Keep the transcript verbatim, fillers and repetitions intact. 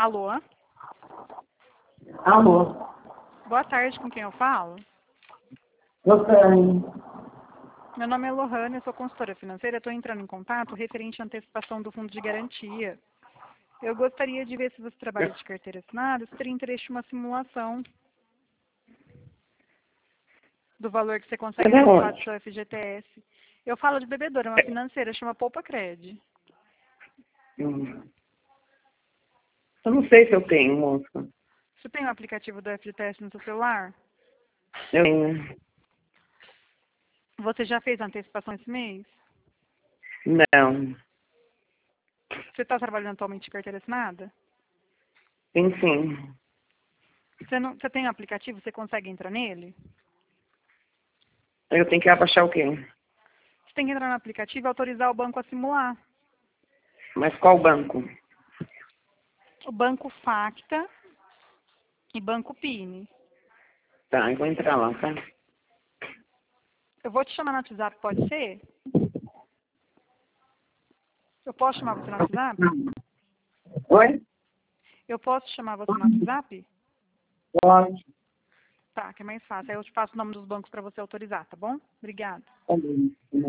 Alô? Alô? Boa tarde, com quem eu falo? Lohane. Meu nome é Lohane, eu sou consultora financeira, estou entrando em contato referente à antecipação do fundo de garantia. Eu gostaria de ver se você trabalha de carteira assinada, se teria interesse em uma simulação do valor que você consegue Mas é antecipar onde? do seu F G T S. Eu falo de bebedora, é uma financeira, chama Poupa Cred. Hum. Eu não sei se eu tenho, moça. Você tem o aplicativo do F G T S no seu celular? Eu tenho. Você já fez a antecipação esse mês? Não. Você está trabalhando atualmente de carteira assinada? Sim, sim. Você, não, você tem o aplicativo, você consegue entrar nele? Eu tenho que abaixar o quê? Você tem que entrar no aplicativo e autorizar o banco a simular. Mas qual banco? O Banco Facta e Banco Pini. Tá, eu vou entrar lá, tá? Eu vou te chamar no WhatsApp, pode ser? Eu posso chamar você no WhatsApp? Oi? Eu posso chamar você no WhatsApp? Pode. Tá, que é mais fácil. Aí eu te passo o nome dos bancos para você autorizar, tá bom? Obrigada. Tá bem.